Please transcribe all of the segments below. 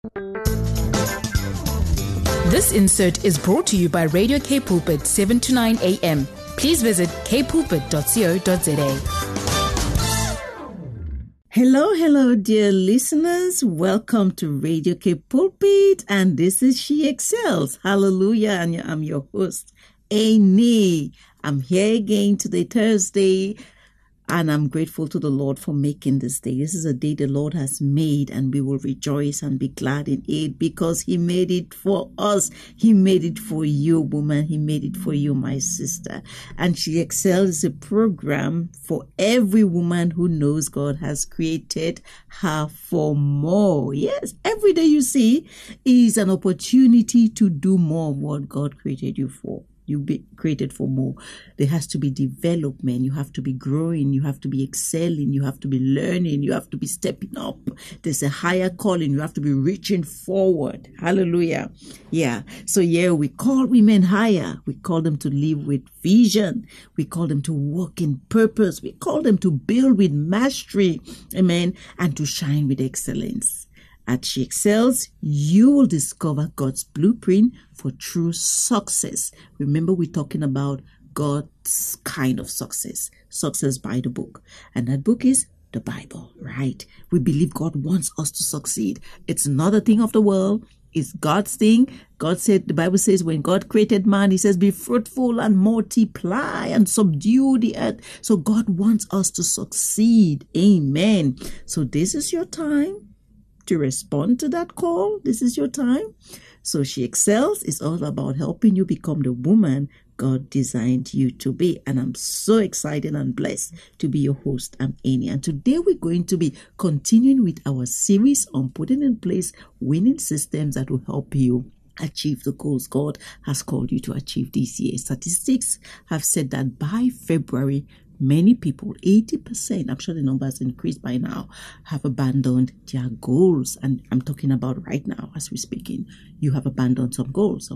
This insert is brought to you by Radio K Pulpit 7 to 9 a.m. Please visit kpulpit.co.za. Hello, dear listeners. Welcome to Radio K Pulpit, and this is She Excels. Hallelujah, and I'm your host, Amy. I'm here again today, Thursday, and I'm grateful to the Lord for making this day. This is a day the Lord has made, and we will rejoice and be glad in it because He made it for us. He made it for you, woman. He made it for you, my sister. And She Excels is a program for every woman who knows God has created her for more. Yes, every day you see is an opportunity to do more of what God created you for. You be created for more. There has to be development. You have to be growing. You have to be excelling. You have to be learning. You have to be stepping up. There's a higher calling. You have to be reaching forward. Hallelujah. Yeah. So we call women higher. We call them to live with vision. We call them to walk in purpose. We call them to build with mastery. Amen. And to shine with excellence. At She Excels, you will discover God's blueprint for true success. Remember, we're talking about God's kind of success by the book. And that book is the Bible, right? We believe God wants us to succeed. It's not a thing of the world. It's God's thing. God said, the Bible says, when God created man, He says, be fruitful and multiply and subdue the earth. So God wants us to succeed. Amen. So this is your time to respond to that call. This is your time. So She Excels is all about helping you become the woman God designed you to be. And I'm so excited and blessed to be your host. I'm Annie. And today we're going to be continuing with our series on putting in place winning systems that will help you achieve the goals God has called you to achieve this year. Statistics have said that by February, many people, 80%, I'm sure the number has increased by now, have abandoned their goals. And I'm talking about right now as we're speaking. You have abandoned some goals,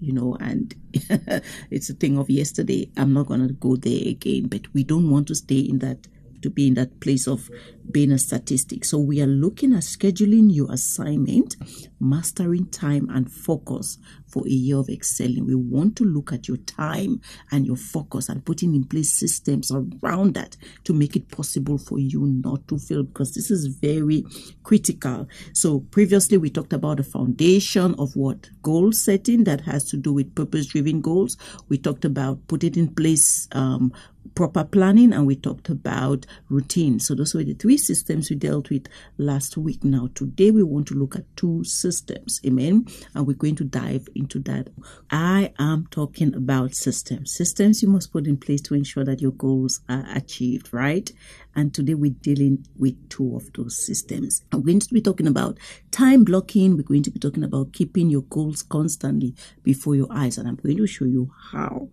and it's a thing of yesterday. I'm not going to go there again, but we don't want to stay in that, to be in that place of being a statistic. So we are looking at scheduling your assignment, mastering time and focus for a year of excelling. We want to look at your time and your focus and putting in place systems around that to make it possible for you not to fail, because this is very critical. So previously we talked about the foundation of what goal setting that has to do with purpose-driven goals. We talked about putting in place proper planning, and we talked about routine. So those were the three systems we dealt with last week. Now today we want to look at two systems. Amen. And we're going to dive into that. I am talking about systems you must put in place to ensure that your goals are achieved, right? And today we're dealing with two of those systems. I'm going to be talking about time blocking. We're going to be talking about keeping your goals constantly before your eyes. And I'm going to show you how,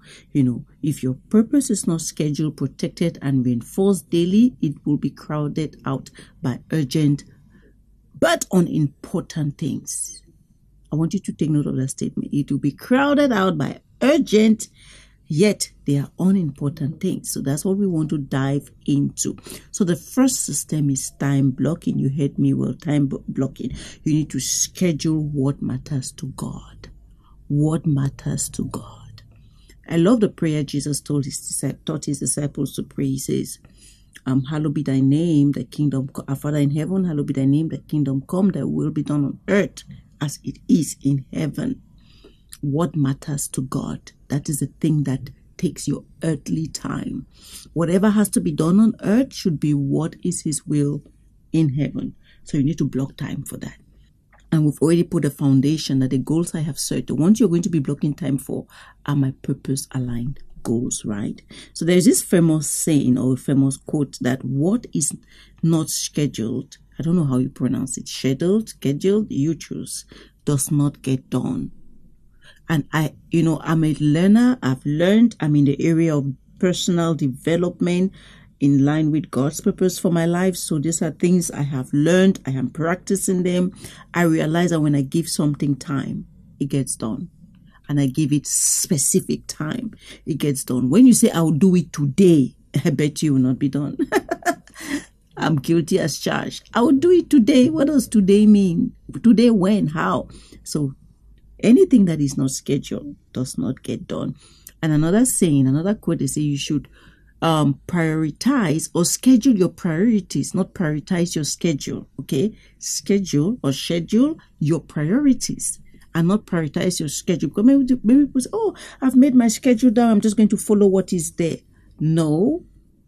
if your purpose is not scheduled, protected, and reinforced daily, it will be crowded out by urgent but unimportant things. I want you to take note of that statement. It will be crowded out by urgent, yet they are unimportant things. So that's what we want to dive into. So the first system is time blocking. You heard me well, time blocking. You need to schedule what matters to God. What matters to God. I love the prayer Jesus taught his disciples to pray. He says, hallowed be thy name, the kingdom, our Father in heaven, hallowed be thy name, the kingdom come, thy will be done on earth as it is in heaven. What matters to God? That is the thing that takes your earthly time. Whatever has to be done on earth should be what is His will in heaven. So you need to block time for that. And we've already put a foundation that the goals I have set, the ones you're going to be blocking time for, are my purpose-aligned goals, right? So there's this famous saying or famous quote that what is not scheduled, I don't know how you pronounce it, scheduled, you choose, does not get done. And I'm a learner. I've learned. I'm in the area of personal development in line with God's purpose for my life. So these are things I have learned. I am practicing them. I realize that when I give something time, it gets done. And I give it specific time, it gets done. When you say, I'll do it today, I bet you will not be done. I'm guilty as charged. I will do it today. What does today mean? Today, when? How? So anything that is not scheduled does not get done. And another saying, another quote, they say you should prioritize or schedule your priorities, not prioritize your schedule. Okay, schedule or schedule your priorities and not prioritize your schedule. Because maybe people say, oh, I've made my schedule down, I'm just going to follow what is there. No,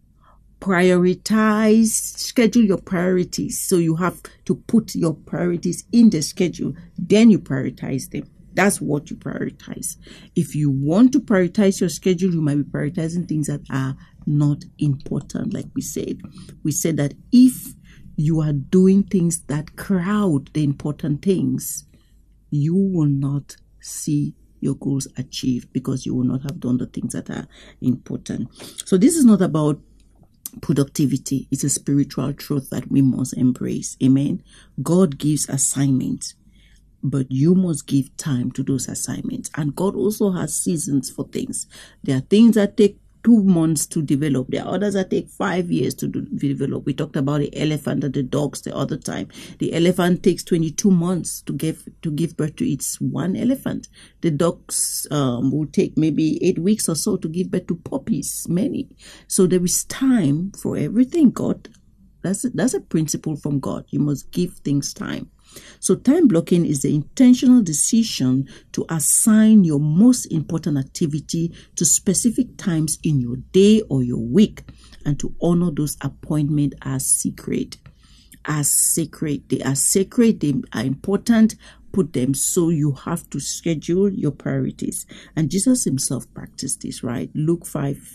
prioritize, schedule your priorities. So you have to put your priorities in the schedule, then you prioritize them. That's what you prioritize. If you want to prioritize your schedule, you might be prioritizing things that are not important. Like we said that if you are doing things that crowd the important things, you will not see your goals achieved because you will not have done the things that are important. So this is not about productivity. It's a spiritual truth that we must embrace. Amen. God gives assignments, but you must give time to those assignments. And God also has seasons for things. There are things that take 2 months to develop. There are others that take 5 years to develop. We talked about the elephant and the dogs the other time. The elephant takes 22 months to give birth to its one elephant. The dogs will take maybe 8 weeks or so to give birth to puppies, many. So there is time for everything. God, that's a principle from God. You must give things time. So time blocking is the intentional decision to assign your most important activity to specific times in your day or your week and to honor those appointments as sacred. As sacred. They are sacred, they are important. Put them, so you have to schedule your priorities. And Jesus himself practiced this, right? Luke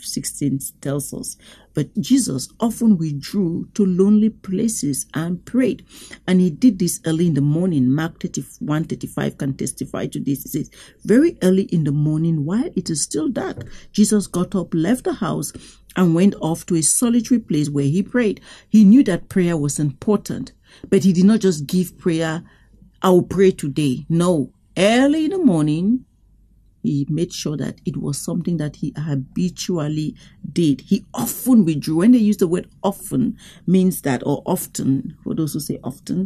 5:16 tells us. But Jesus often withdrew to lonely places and prayed. And he did this early in the morning. Mark 31:35 can testify to this. It says, very early in the morning, while it is still dark, Jesus got up, left the house, and went off to a solitary place where he prayed. He knew that prayer was important, but he did not just give prayer, I will pray today. No, early in the morning, he made sure that it was something that he habitually did. He often withdrew. When they use the word often, means that, or often, for those who say often,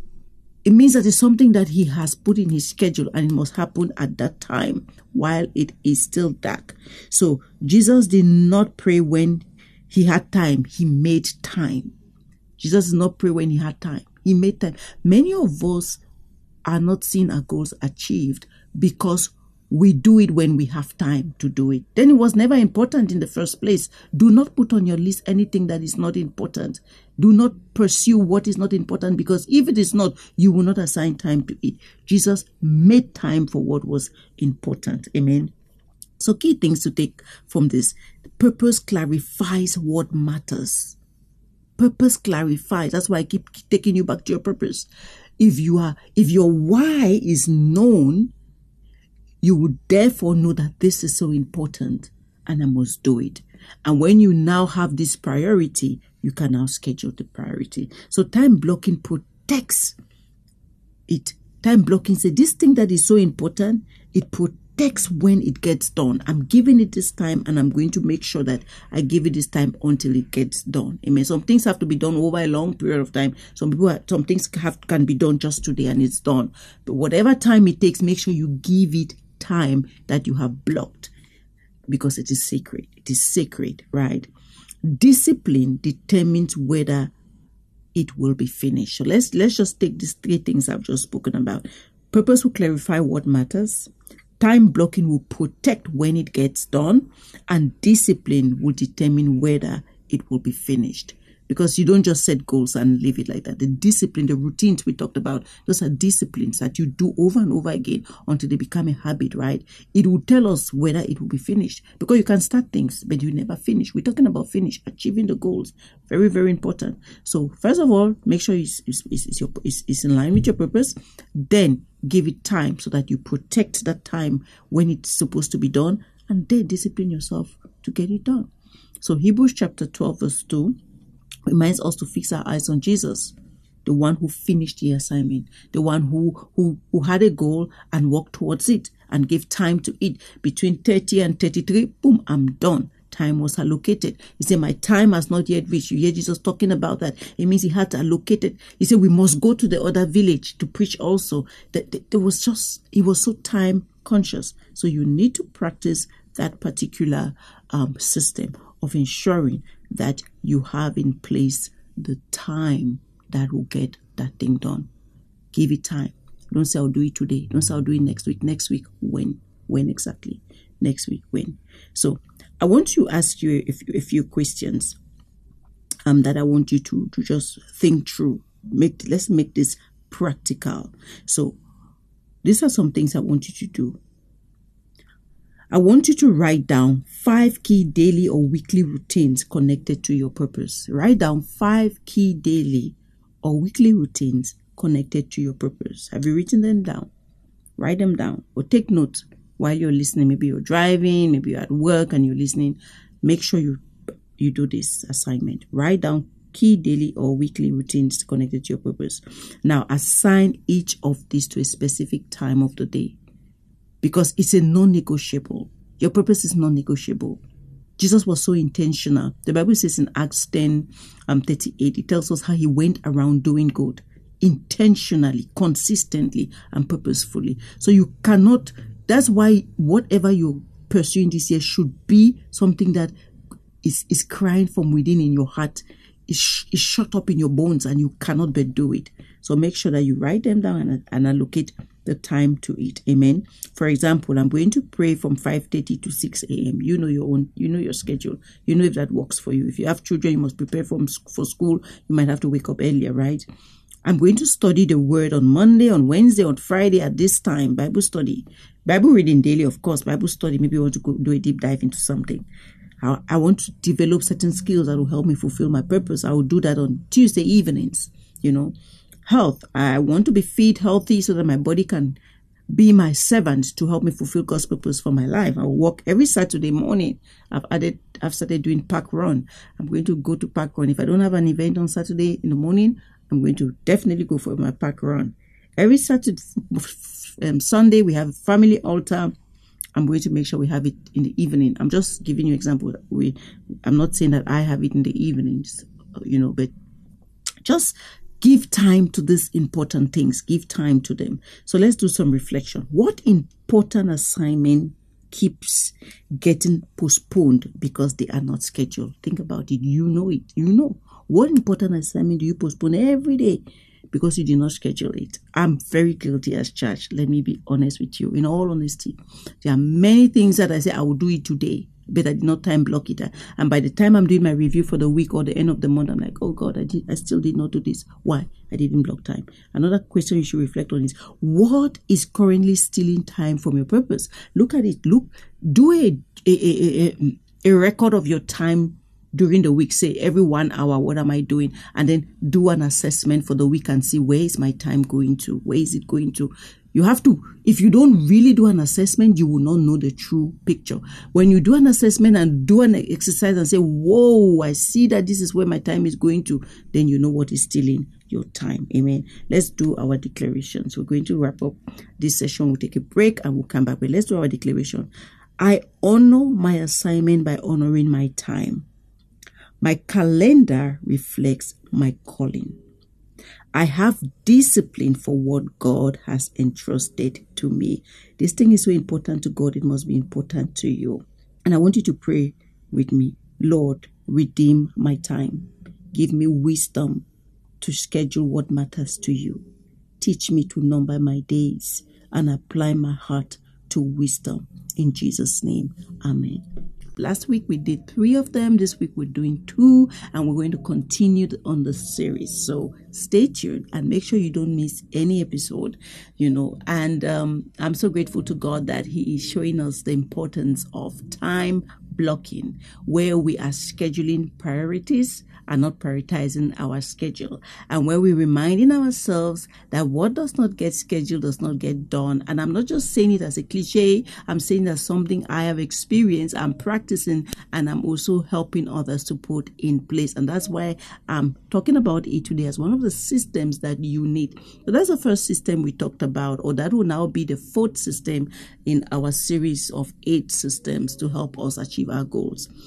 it means that it's something that he has put in his schedule and it must happen at that time while it is still dark. So Jesus did not pray when he had time. He made time. Jesus did not pray when he had time. He made time. Many of us are not seeing our goals achieved because we do it when we have time to do it. Then it was never important in the first place. Do not put on your list anything that is not important. Do not pursue what is not important, because if it is not, you will not assign time to it. Jesus made time for what was important. Amen. So key things to take from this. Purpose clarifies what matters. Purpose clarifies. That's why I keep taking you back to your purpose. If your why is known, you would therefore know that this is so important and I must do it. And when you now have this priority, you can now schedule the priority. So time blocking protects it. Time blocking says this thing that is so important, it protects when it gets done. I'm giving it this time and I'm going to make sure that I give it this time until it gets done. Amen. Some things have to be done over a long period of time. Some things can be done just today and it's done. But whatever time it takes, make sure you give it time that you have blocked, because it is sacred. It is sacred, right? Discipline determines whether it will be finished. So let's just take these 3 things I've just spoken about. Purpose will clarify what matters. Time blocking will protect when it gets done, and discipline will determine whether it will be finished. Because you don't just set goals and leave it like that. The discipline, the routines we talked about, those are disciplines that you do over and over again until they become a habit, right? It will tell us whether it will be finished. Because you can start things, but you never finish. We're talking about achieving the goals. Very, very important. So first of all, make sure it's in line with your purpose. Then give it time so that you protect that time when it's supposed to be done. And then discipline yourself to get it done. So Hebrews chapter 12 verse 2 reminds us to fix our eyes on Jesus, the one who finished the assignment, the one who had a goal and worked towards it and gave time to it. Between 30 and 33, boom, I'm done. time was allocated. He said, my time has not yet reached. You hear Jesus talking about that. It means he had to allocate it. He said, we must go to the other village to preach also. He was so time conscious. So you need to practice that particular system of ensuring that you have in place the time that will get that thing done. Give it time. Don't say I'll do it today. Don't say I'll do it next week. Next week, when? When exactly? Next week, when? So I want to ask you a few questions that I want you to just think through. Let's make this practical. So these are some things I want you to do. I want you to write down 5 key daily or weekly routines connected to your purpose. Write down 5 key daily or weekly routines connected to your purpose. Have you written them down? Write them down or take notes while you're listening. Maybe you're driving, maybe you're at work and you're listening. Make sure you do this assignment. Write down key daily or weekly routines connected to your purpose. Now, assign each of these to a specific time of the day because it's a non-negotiable. Your purpose is non-negotiable. Jesus was so intentional. The Bible says in Acts 10:38, it tells us how he went around doing good intentionally, consistently, and purposefully. So you cannot, that's why whatever you're pursuing this year should be something that is crying from within in your heart, is shut up in your bones, and you cannot but do it. So make sure that you write them down and allocate the time to it. Amen. For example, I'm going to pray from 5:30 to 6 a.m. You know your schedule. You know if that works for you. If you have children, you must prepare for school. You might have to wake up earlier, right? I'm going to study the word on Monday, on Wednesday, on Friday at this time. Bible study. Bible reading daily, of course. Bible study. Maybe you want to go do a deep dive into something. I want to develop certain skills that will help me fulfill my purpose. I will do that on Tuesday evenings. Health. I want to be fit, healthy, so that my body can be my servant to help me fulfill God's purpose for my life. I will walk every Saturday morning. I've started doing park run. I'm going to go to park run. If I don't have an event on Saturday in the morning, I'm going to definitely go for my park run. Every Saturday, Sunday, we have a family altar. I'm going to make sure we have it in the evening. I'm just giving you an example. I'm not saying that I have it in the evenings, but just give time to these important things. Give time to them. So let's do some reflection. What important assignment keeps getting postponed because they are not scheduled? Think about it. You know it. You know. What important assignment do you postpone every day because you did not schedule it? I'm very guilty as church. Let me be honest with you. In all honesty, there are many things that I say I will do it today, but I did not time block it. And by the time I'm doing my review for the week or the end of the month, I'm like, oh God, I still did not do this. Why? I didn't block time. Another question you should reflect on is, what is currently stealing time from your purpose? Look at it. Do a record of your time during the week. Say every 1 hour, what am I doing? And then do an assessment for the week and see, where is my time going to? Where is it going to? You have to, if you don't really do an assessment, you will not know the true picture. When you do an assessment and do an exercise and say, whoa, I see that this is where my time is going to, then you know what is stealing your time. Amen. Let's do our declarations. We're going to wrap up this session. We'll take a break and we'll come back. But let's do our declaration. I honor my assignment by honoring my time. My calendar reflects my calling. I have discipline for what God has entrusted to me. This thing is so important to God, it must be important to you. And I want you to pray with me. Lord, redeem my time. Give me wisdom to schedule what matters to you. Teach me to number my days and apply my heart to wisdom. In Jesus' name, amen. Last week we did 3 of them. This week we're doing 2, and we're going to continue on the series. So stay tuned and make sure you don't miss any episode, And I'm so grateful to God that He is showing us the importance of time blocking, where we are scheduling priorities and not prioritizing our schedule, and where we're reminding ourselves that what does not get scheduled does not get done. And I'm not just saying it as a cliche. I'm saying that's something I have experienced, I'm practicing, and I'm also helping others to put in place. And that's why I'm talking about it today as one of the systems that you need. So that's the first system we talked about, or that will now be the 4th system in our series of 8 systems to help us achieve our goals.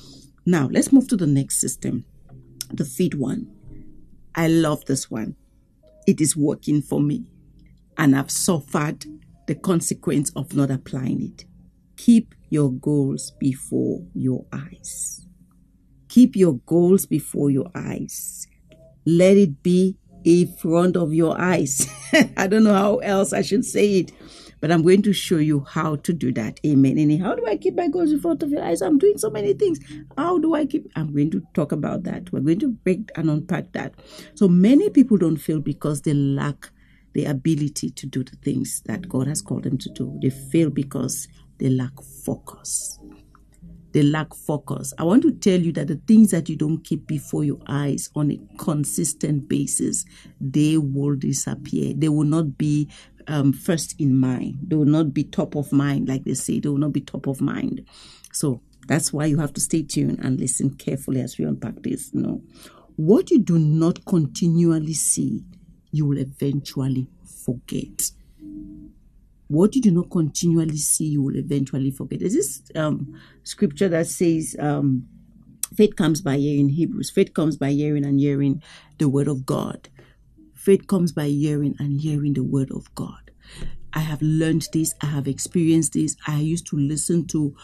Now, let's move to the next system, the feed one. I love this one. It is working for me, and I've suffered the consequence of not applying it. Keep your goals before your eyes. Keep your goals before your eyes. Let it be in front of your eyes. I don't know how else I should say it, but I'm going to show you how to do that. Amen. And how do I keep my goals in front of your eyes? I'm doing so many things. How do I keep? I'm going to talk about that. We're going to break and unpack that. So many people don't fail because they lack the ability to do the things that God has called them to do. They fail because they lack focus. They lack focus. I want to tell you that the things that you don't keep before your eyes on a consistent basis, they will disappear. They will not be first in mind. They will not be top of mind, like they say. They will not be top of mind. So that's why you have to stay tuned and listen carefully as we unpack this. What you do not continually see, you will eventually forget. What you do not continually see, you will eventually forget. There's this scripture that says, faith comes by hearing. Hebrews, faith comes by hearing and hearing the word of God. Faith comes by hearing and hearing the word of God. I have learned this. I have experienced this. I used to listen to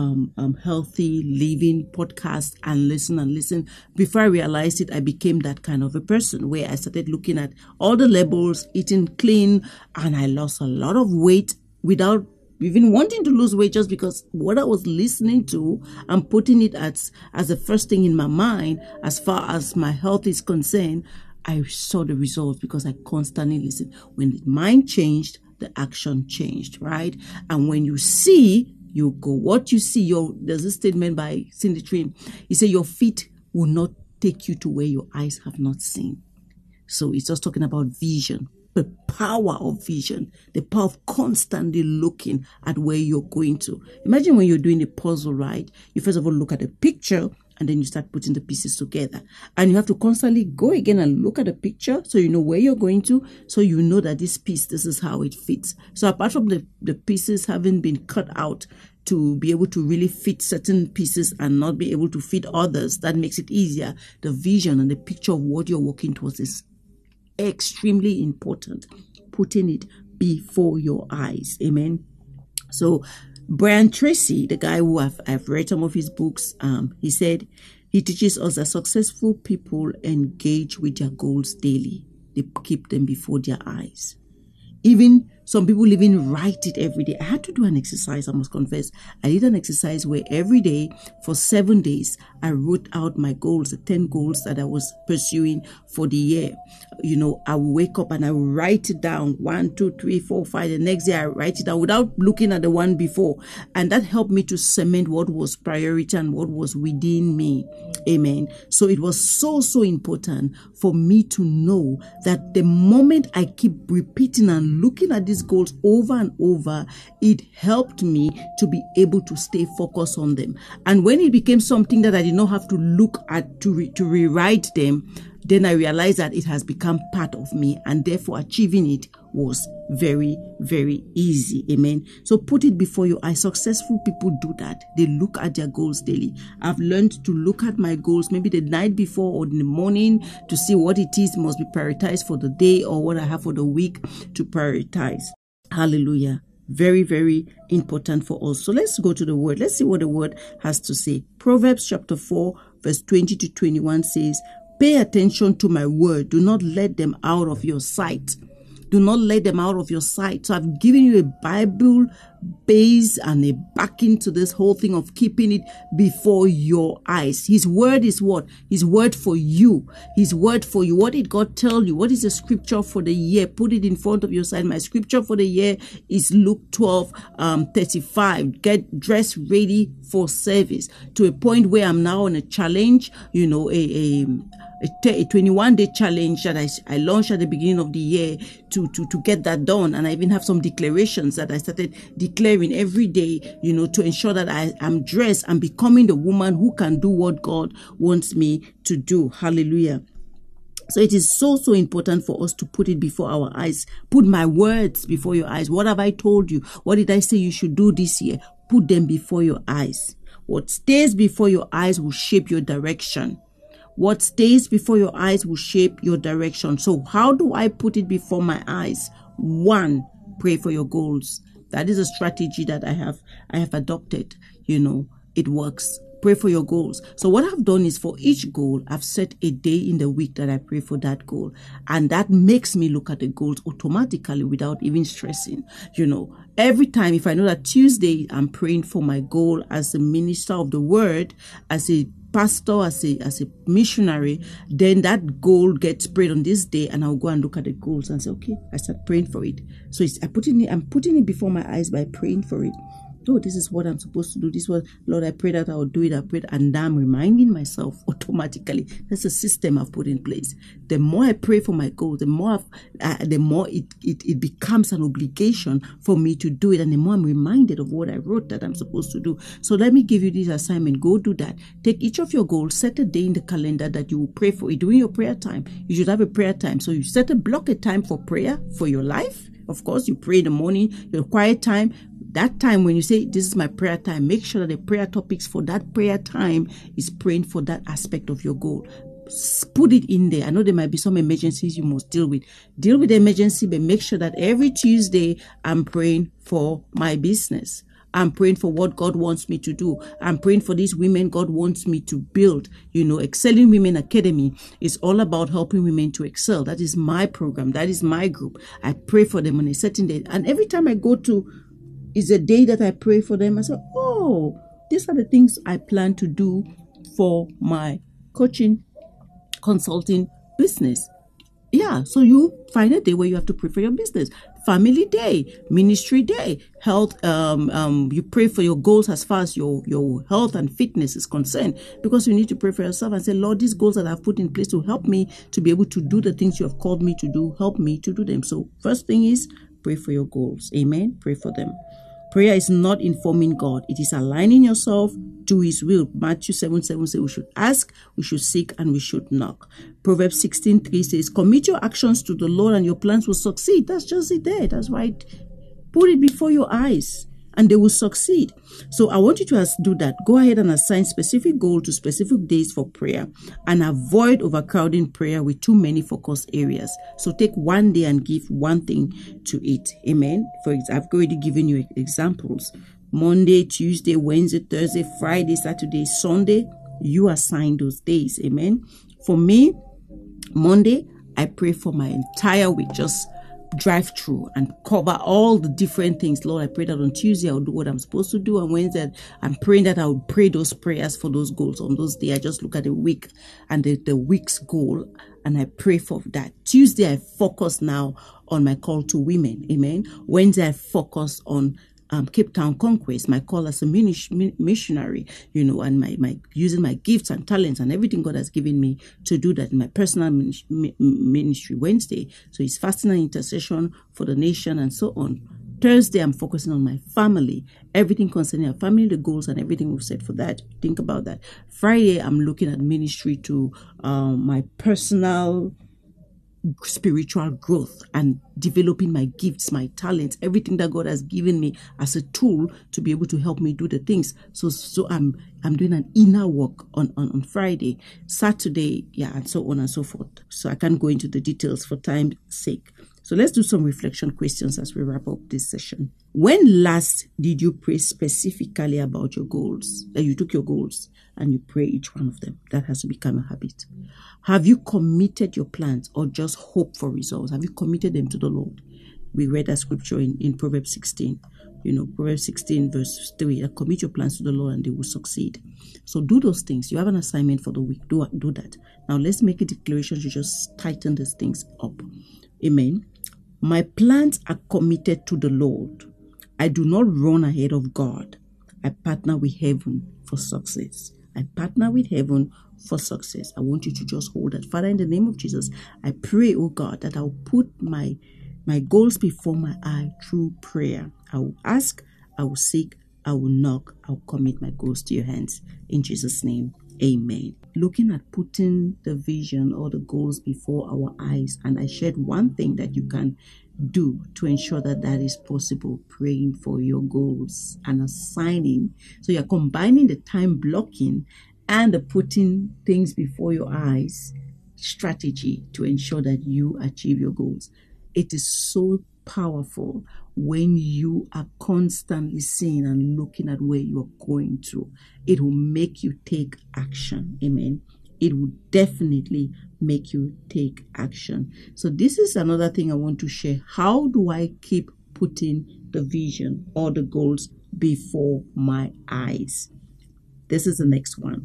healthy living podcasts and listen. Before I realized it, I became that kind of a person where I started looking at all the labels, eating clean, and I lost a lot of weight without even wanting to lose weight, just because what I was listening to and putting it as the first thing in my mind as far as my health is concerned. I saw the results because I constantly listened. When the mind changed, the action changed, right? And when you see, you go. What you see, there's a statement by Cindy Trim. He said, your feet will not take you to where your eyes have not seen. So it's just talking about vision, the power of vision, the power of constantly looking at where you're going to. Imagine when you're doing a puzzle, right? You first of all look at the picture, and then you start putting the pieces together. And you have to constantly go again and look at the picture so you know where you're going to, so you know that this piece, this is how it fits. So apart from the pieces having been cut out to be able to really fit certain pieces and not be able to fit others, that makes it easier. The vision and the picture of what you're working towards is extremely important. Putting it before your eyes. Amen. So Brian Tracy, the guy who I've read some of his books, he said he teaches us that successful people engage with their goals daily. They keep them before their eyes. Even some people even write it every day. I had to do an exercise, I must confess. I did an exercise where every day for 7 days, I wrote out my goals, the 10 goals that I was pursuing for the year. I would wake up and I would write it down, 1, 2, 3, 4, 5. The next day I write it down without looking at the one before. And that helped me to cement what was priority and what was within me. Amen. So it was so important for me to know that the moment I keep repeating and looking at these goals over and over, it helped me to be able to stay focused on them. And when it became something that I did not have to look at to rewrite them, then I realized that it has become part of me, and therefore achieving it was very, very easy. Amen. So put it before your eyes. Successful people do that. They look at their goals daily. I've learned to look at my goals maybe the night before or in the morning to see what it is must be prioritized for the day or what I have for the week to prioritize. Hallelujah. Very, very important for us. So let's go to the word. Let's see what the word has to say. Proverbs chapter 4, verse 20 to 21 says, pay attention to my word. Do not let them out of your sight. Do not let them out of your sight. So I've given you a Bible base and a backing to this whole thing of keeping it before your eyes. His word is what? His word for you. His word for you. What did God tell you? What is the scripture for the year? Put it in front of your side. My scripture for the year is Luke 12:35. Get dressed ready for service, to a point where I'm now on a challenge, a 21-day challenge that I launched at the beginning of the year to get that done. And I even have some declarations that I started declaring every day, to ensure that I am dressed and becoming the woman who can do what God wants me to do. Hallelujah. So it is so important for us to put it before our eyes. Put my words before your eyes. What have I told you? What did I say you should do this year? Put them before your eyes. What stays before your eyes will shape your direction. What stays before your eyes will shape your direction. So how do I put it before my eyes? 1, pray for your goals. That is a strategy that I have adopted. It works. Pray for your goals. So what I've done is for each goal, I've set a day in the week that I pray for that goal. And that makes me look at the goals automatically without even stressing. Every time, if I know that Tuesday I'm praying for my goal as a minister of the word, as a pastor, as a missionary, then that goal gets prayed on this day, and I'll go and look at the goals and say, okay, I start praying for it. So I'm putting it before my eyes by praying for it. Oh, this is what I'm supposed to do. This was, Lord, I pray that I will do it. I pray, and I'm reminding myself automatically. That's a system I've put in place. The more I pray for my goal, the more it becomes an obligation for me to do it, and the more I'm reminded of what I wrote that I'm supposed to do. So let me give you this assignment. Go do that. Take each of your goals, set a day in the calendar that you will pray for it. During your prayer time, you should have a prayer time. So you set a block a time for prayer for your life. Of course, you pray in the morning, your quiet time. That time when you say, this is my prayer time, make sure that the prayer topics for that prayer time is praying for that aspect of your goal. Put it in there. I know there might be some emergencies you must deal with. Deal with the emergency, but make sure that every Tuesday I'm praying for my business. I'm praying for what God wants me to do. I'm praying for these women God wants me to build. Excelling Women Academy is all about helping women to excel. That is my program. That is my group. I pray for them on a certain day. And every time I go to is a day that I pray for them, I say, oh, these are the things I plan to do for my coaching, consulting business. Yeah, so you find a day where you have to pray for your business. Family day, ministry day, health. You pray for your goals as far as your health and fitness is concerned, because you need to pray for yourself and say, Lord, these goals that I've put in place will help me to be able to do the things you have called me to do. Help me to do them. So first thing is pray for your goals. Amen. Pray for them. Prayer is not informing God. It is aligning yourself to His will. Matthew 7:7 says we should ask, we should seek, and we should knock. Proverbs 16:3 says, commit your actions to the Lord and your plans will succeed. That's just it there. That's right. Put it before your eyes and they will succeed. So I want you to do that. Go ahead and assign specific goals to specific days for prayer and avoid overcrowding prayer with too many focus areas. So take one day and give one thing to it. Amen. For example, I've already given you examples. Monday, Tuesday, Wednesday, Thursday, Friday, Saturday, Sunday. You assign those days. Amen. For me, Monday, I pray for my entire week. Just drive through and cover all the different things. Lord, I pray that on Tuesday I'll do what I'm supposed to do. On Wednesday, I'm praying that I'll pray those prayers for those goals. On those days, I just look at the week and the week's goal and I pray for that. Tuesday, I focus now on my call to women. Amen. Wednesday, I focus on Cape Town Conquest, my call as a missionary, and my using my gifts and talents and everything God has given me to do that in my personal ministry. Wednesday, so it's fasting and intercession for the nation and so on. Thursday, I'm focusing on my family, everything concerning our family, the goals and everything we've set for that. Think about that. Friday, I'm looking at ministry to my personal spiritual growth and developing my gifts, my talents, everything that God has given me as a tool to be able to help me do the things. So I'm doing an inner work on Friday, Saturday, and so on and so forth. So I can't go into the details for time's sake. So let's do some reflection questions as we wrap up this session. When last did you pray specifically about your goals? That you took your goals and you pray each one of them. That has to become a habit. Have you committed your plans or just hope for results? Have you committed them to the Lord? We read that scripture in Proverbs 16. Proverbs 16 verse 3. Commit your plans to the Lord and they will succeed. So do those things. You have an assignment for the week. Do that. Now let's make a declaration to just tighten these things up. Amen. My plans are committed to the Lord. I do not run ahead of God. I partner with heaven for success. I partner with heaven for success. I want you to just hold that. Father, in the name of Jesus, I pray, oh God, that I'll put my goals before my eye through prayer. I will ask, I will seek, I will knock, I'll commit my goals to your hands. In Jesus' name, amen. Looking at putting the vision or the goals before our eyes, and I shared one thing that you can do to ensure that that is possible? Praying for your goals and assigning. So you're combining the time blocking and the putting things before your eyes strategy to ensure that you achieve your goals. It is so powerful when you are constantly seeing and looking at where you are going to. It will make you take action. Amen. It will definitely make you take action. So this is another thing I want to share. How do I keep putting the vision or the goals before my eyes? This is the next one.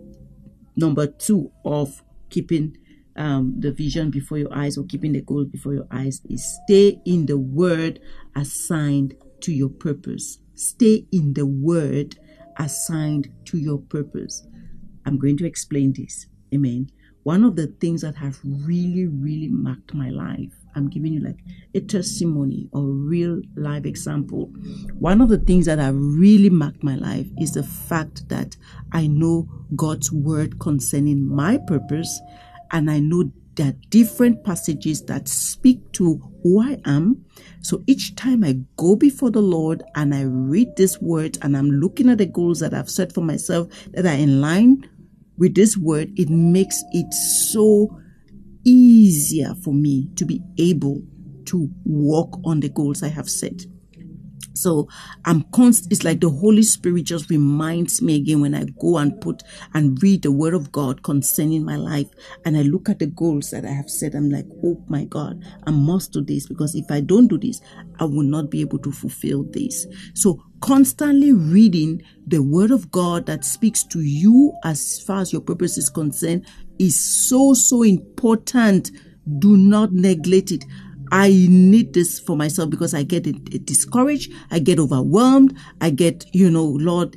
Number 2 of keeping the vision before your eyes or keeping the goals before your eyes is stay in the word assigned to your purpose. Stay in the word assigned to your purpose. I'm going to explain this. Amen. One of the things that have really, really marked my life, I'm giving you like a testimony or real life example. One of the things that have really marked my life is the fact that I know God's word concerning my purpose, and I know there are different passages that speak to who I am. So each time I go before the Lord and I read this word and I'm looking at the goals that I've set for myself that are in line with this word, it makes it so easier for me to be able to walk on the goals I have set. So it's like the Holy Spirit just reminds me again when I go and put and read the word of God concerning my life, and I look at the goals that I have set. I'm like, oh my God, I must do this, because if I don't do this, I will not be able to fulfill this. So constantly reading the word of God that speaks to you as far as your purpose is concerned is so important. Do not neglect it. I need this for myself because I get discouraged. I get overwhelmed. I get, Lord,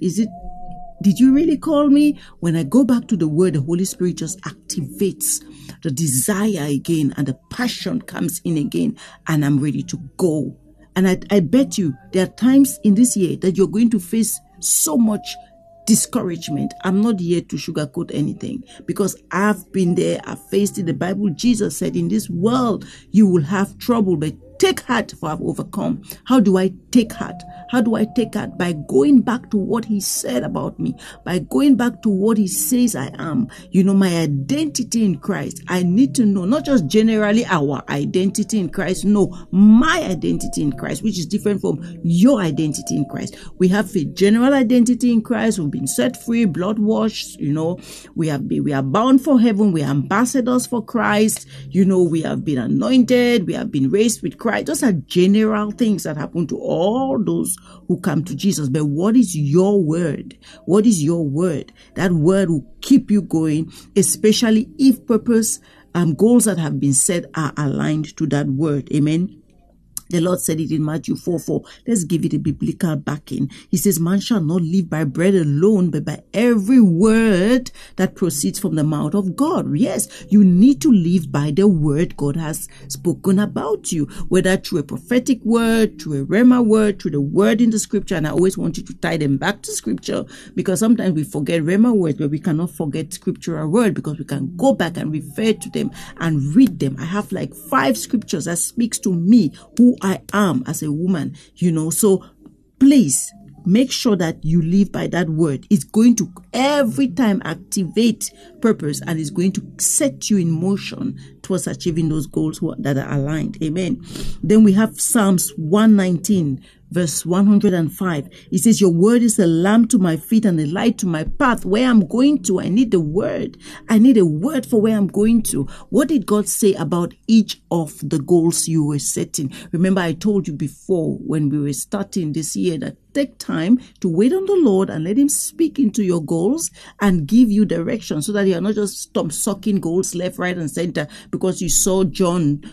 did you really call me? When I go back to the word, the Holy Spirit just activates the desire again, and the passion comes in again, and I'm ready to go. And I bet you there are times in this year that you're going to face so much discouragement. I'm not here to sugarcoat anything, because I've been there. I've faced it. The Bible, Jesus said, in this world you will have trouble, but take heart, for I've overcome. How do I take heart? How do I take heart? By going back to what he said about me, by going back to what he says I am. My identity in Christ. I need to know not just generally our identity in Christ, no, my identity in Christ, which is different from your identity in Christ. We have a general identity in Christ. We've been set free, blood washed, we are bound for heaven. We are ambassadors for Christ. We have been anointed. We have been raised with Christ. Those are general things that happen to all those who come to Jesus. But what is your word? What is your word? That word will keep you going, especially if purpose, goals that have been set are aligned to that word. Amen. The Lord said it in Matthew 4:4. Let's give it a biblical backing. He says, man shall not live by bread alone, but by every word that proceeds from the mouth of God. Yes, you need to live by the word God has spoken about you, whether through a prophetic word, through a rhema word, through the word in the scripture. And I always want you to tie them back to scripture, because sometimes we forget rhema words, but we cannot forget scriptural word, because we can go back and refer to them and read them. I have like 5 scriptures that speaks to me, who I am as a woman, so please make sure that you live by that word. It's going to every time activate purpose, and it's going to set you in motion towards achieving those goals that are aligned. Amen. Then we have Psalms 119 verse 105. It says, your word is a lamp to my feet and a light to my path. Where I'm going to, I need the word. I need a word for where I'm going to. What did God say about each of the goals you were setting? Remember, I told you before when we were starting this year that take time to wait on the Lord and let him speak into your goals and give you direction, so that you are not just sucking goals left, right, and center because you saw Johan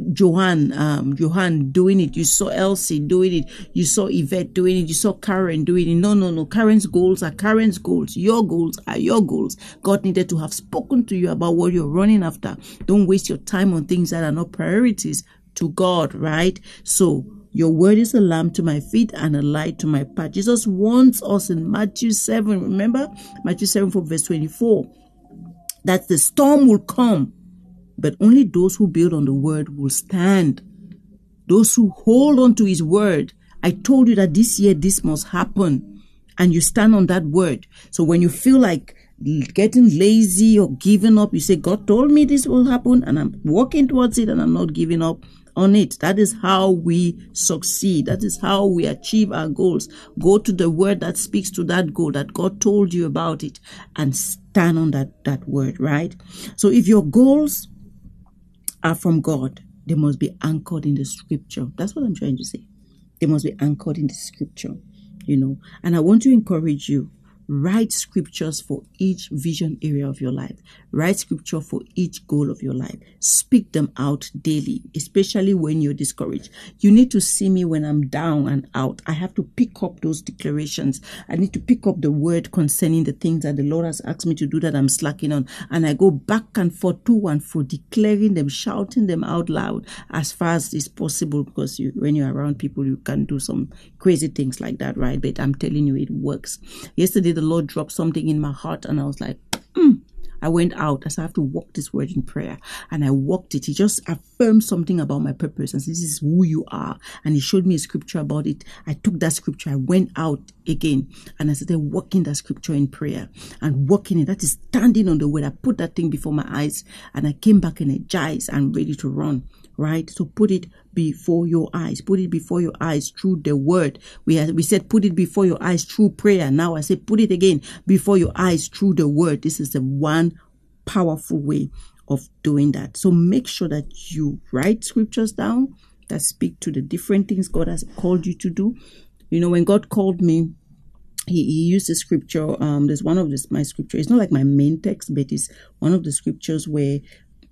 doing it. You saw Elsie doing it. You saw Yvette doing it. You saw Karen doing it. No. Karen's goals are Karen's goals. Your goals are your goals. God needed to have spoken to you about what you're running after. Don't waste your time on things that are not priorities to God, right? So, your word is a lamp to my feet and a light to my path. Jesus wants us in Matthew 7. Remember? Matthew 7 from verse 24. That the storm will come, but only those who build on the word will stand. those who hold on to his word. I told you that this year this must happen, and you stand on that word. So when you feel like getting lazy or giving up, you say, God told me this will happen, and I'm working towards it, and I'm not giving up on it. That is how we succeed. That is how we achieve our goals. Go to the word that speaks to that goal, that God told you about it, and stand on that word, right? So if your goals are from God, they must be anchored in the scripture. That's what I'm trying to say. They must be anchored in the scripture, And I want to encourage you, write scriptures for each vision area of your life. Write scripture for each goal of your life. Speak them out daily, especially when you're discouraged. You need to see me when I'm down and out. I have to pick up those declarations. I need to pick up the word concerning the things that the Lord has asked me to do that I'm slacking on. And I go back and forth to and fro, declaring them, shouting them out loud as far as is possible, because when you're around people, you can do some crazy things like that, right? But I'm telling you, it works. Yesterday, the Lord dropped something in my heart, and I was like, I went out. I said, I have to walk this word in prayer. And I walked it. He just affirmed something about my purpose and said, this is who you are. And he showed me a scripture about it. I took that scripture. I went out again, and I started walking that scripture in prayer and walking it. That is standing on the word. I put that thing before my eyes, and I came back energized and ready to run. Right? So put it before your eyes. Put it before your eyes through the word. We said put it before your eyes through prayer. Now I say put it again before your eyes through the word. This is the one powerful way of doing that. So make sure that you write scriptures down that speak to the different things God has called you to do. When God called me, He used a scripture. There's one of my scripture. It's not like my main text, but it's one of the scriptures where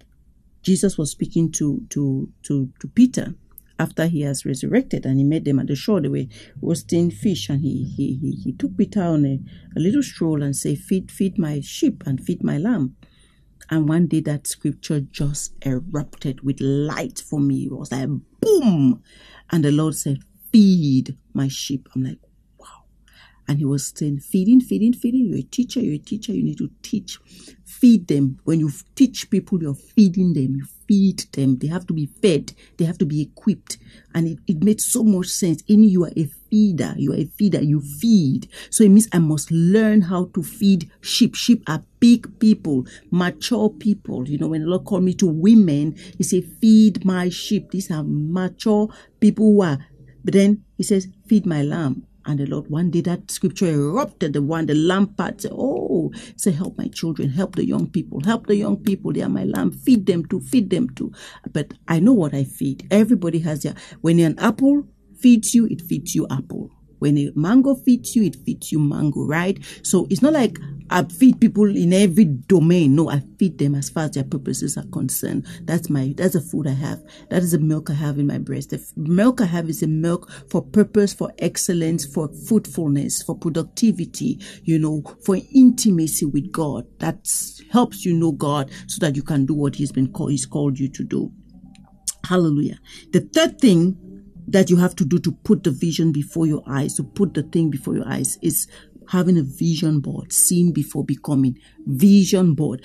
Jesus was speaking to Peter after he has resurrected, and he met them at the shore. They were roasting fish, and he took Peter on a little stroll and said, feed my sheep and feed my lamb. And one day that scripture just erupted with light for me. It was like boom, and the Lord said, feed my sheep. I'm like, wow. And he was saying, feeding. You're a teacher. You need to teach. Feed them. When you teach people, you're feeding them. You feed them. They have to be fed. They have to be equipped. And it made so much sense. You are a feeder. You feed. So it means I must learn how to feed sheep. Sheep are big people, mature people. When the Lord called me to women, he said, feed my sheep. These are mature people who are. But then he says, feed my lamb. And the Lord, one day that scripture erupted, the lamb part said, say, help my children, help the young people, they are my lamb, feed them too. But I know what I feed. Everybody has when an apple feeds you, it feeds you apple. When a mango feeds you, it feeds you mango, right? So it's not like I feed people in every domain. No, I feed them as far as their purposes are concerned. That's the food I have. That is the milk I have in my breast. The milk I have is a milk for purpose, for excellence, for fruitfulness, for productivity, for intimacy with God. That helps you know God so that you can do what He's called you to do. Hallelujah. The third thing that you have to do to put the vision before your eyes, to put the thing before your eyes, is having a vision board, seeing before becoming. Vision board.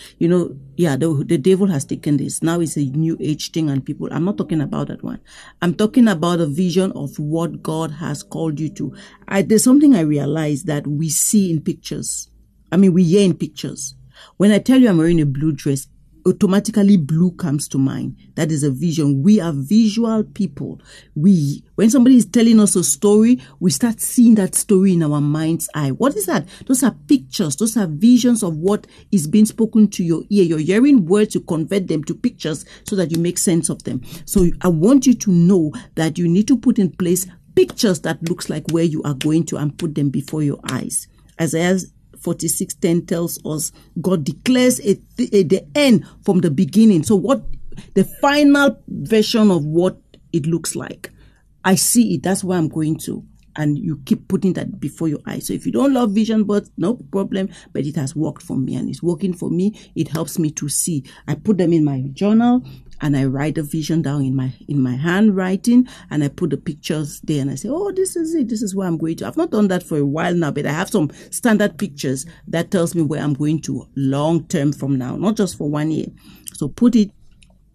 The devil has taken this. Now it's a new age thing, and I'm not talking about that one. I'm talking about a vision of what God has called you to. There's something I realized that we see in pictures. We hear in pictures. When I tell you I'm wearing a blue dress, automatically blue comes to mind. That is a vision. We are visual people. When somebody is telling us a story, we start seeing that story in our mind's eye. What is that? Those are pictures. Those are visions of what is being spoken to your ear. You're hearing words, you convert them to pictures so that you make sense of them. So I want you to know that you need to put in place pictures that looks like where you are going to, and put them before your eyes. Isaiah 46:10 tells us God declares the end from the beginning. So what the final version of what it looks like. I see it. That's where I'm going to. And you keep putting that before your eyes. So if you don't love vision boards, no problem. But it has worked for me, and it's working for me. It helps me to see. I put them in my journal, and I write the vision down in my handwriting, and I put the pictures there, and I say, this is it. This is where I'm going to. I've not done that for a while now, but I have some standard pictures that tells me where I'm going to long term from now, not just for 1 year. So put it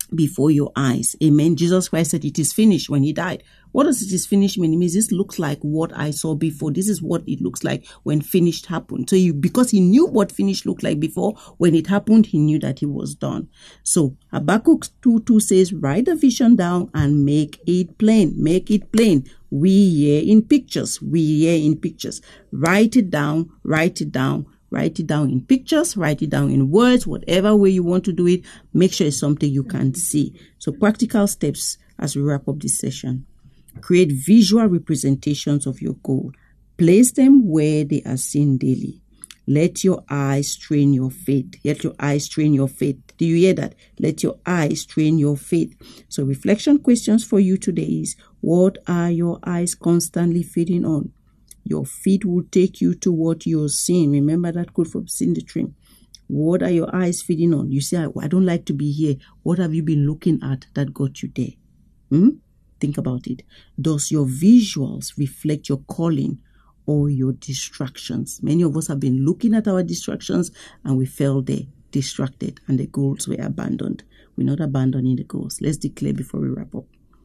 before your eyes. Amen. Jesus Christ said it is finished when he died. What does it is finished mean? It means this looks like what I saw before. This is what it looks like when finished happened. So because he knew what finished looked like before, when it happened, he knew that it was done. So Habakkuk 2:2 says, write the vision down and make it plain. Make it plain. We hear in pictures. We hear in pictures. Write it down. Write it down. Write it down in pictures, write it down in words, whatever way you want to do it. Make sure it's something you can see. So practical steps as we wrap up this session. Create visual representations of your goal. Place them where they are seen daily. Let your eyes train your faith. Let your eyes train your faith. Do you hear that? Let your eyes train your faith. So reflection questions for you today is, what are your eyes constantly feeding on? Your feet will take you to what you're seeing. Remember that quote from Cindy Trim. What are your eyes feeding on? You say, I don't like to be here. What have you been looking at that got you there? Think about it. Does your visuals reflect your calling or your distractions? Many of us have been looking at our distractions and we fell there, distracted, and the goals were abandoned. We're not abandoning the goals. Let's declare before we wrap up.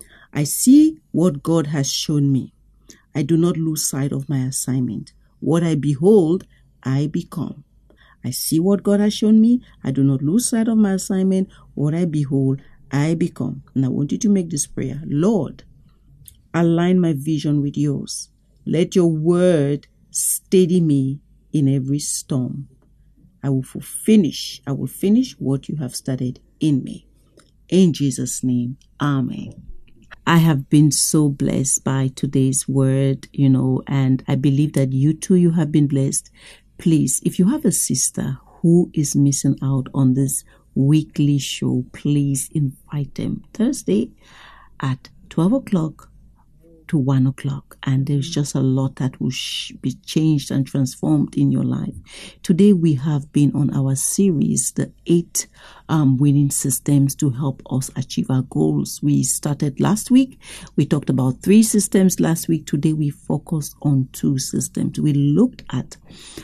I see what God has shown me. I do not lose sight of my assignment. What I behold, I become. I see what God has shown me. I do not lose sight of my assignment. What I behold, I become. And I want you to make this prayer. Lord, align my vision with yours. Let your word steady me in every storm. I will finish what you have started in me. In Jesus' name, amen. I have been so blessed by today's word, and I believe that you too, you have been blessed. Please, if you have a sister who is missing out on this weekly show, please invite them Thursday at 12 o'clock to 1 o'clock. And there's just a lot that will be changed and transformed in your life. Today, we have been on our series, the 8 winning systems to help us achieve our goals. We started last week. We talked about 3 systems last week. Today, we focused on 2 systems. We looked at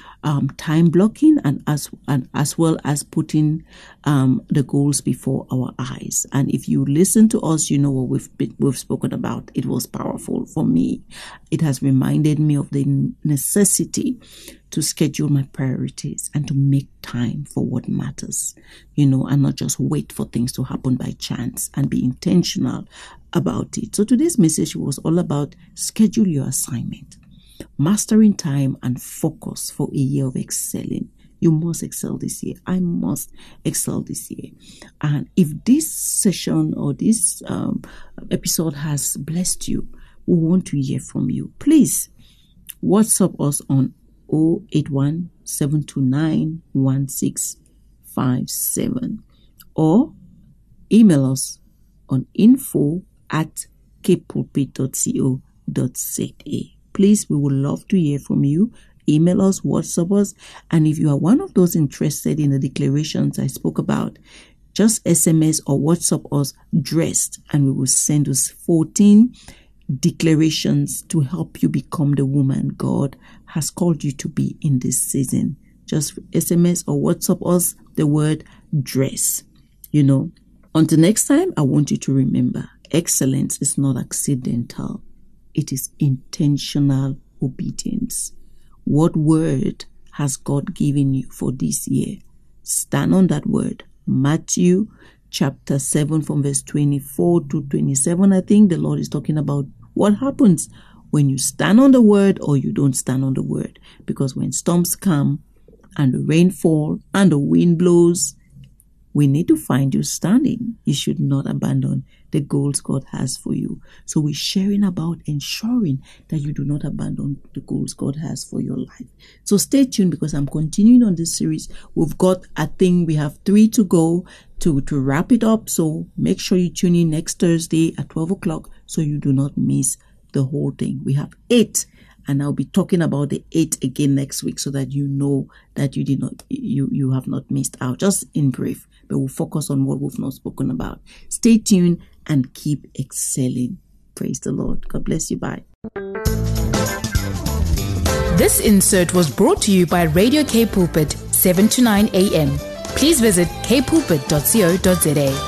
time blocking and as well as putting the goals before our eyes. And if you listen to us, you know what we've spoken about. It was powerful for me. It has reminded me of the necessity to schedule my priorities and to make time for what matters, and not just wait for things to happen by chance, and be intentional about it. So today's message was all about schedule your assignment. Mastering time and focus for a year of excelling. You must excel this year. I must excel this year. And if this session or this episode has blessed you, we want to hear from you. Please WhatsApp us on 081-729-1657 or email us on info@capepulpit.co.za. Please, we would love to hear from you. Email us, WhatsApp us, and if you are one of those interested in the declarations I spoke about, just SMS or WhatsApp us dressed, and we will send us 14 declarations to help you become the woman God has called you to be in this season. Just SMS or WhatsApp us the word dress. Until next time, I want you to remember, excellence is not accidental. It is intentional obedience. What word has God given you for this year? Stand on that word. Matthew chapter 7 from verse 24 to 27. I think the Lord is talking about what happens when you stand on the word or you don't stand on the word. Because when storms come and the rain falls and the wind blows, we need to find you standing. You should not abandon the goals God has for you. So we're sharing about ensuring that you do not abandon the goals God has for your life. So stay tuned because I'm continuing on this series. We have 3 to go to wrap it up. So make sure you tune in next Thursday at 12 o'clock so you do not miss the whole thing. We have 8. And I'll be talking about the 8 again next week so that you know that you have not missed out. Just in brief, but we'll focus on what we've not spoken about. Stay tuned and keep excelling. Praise the Lord. God bless you. Bye. This insert was brought to you by Radio K Pulpit, 7 to 9 a.m. Please visit kpulpit.co.za.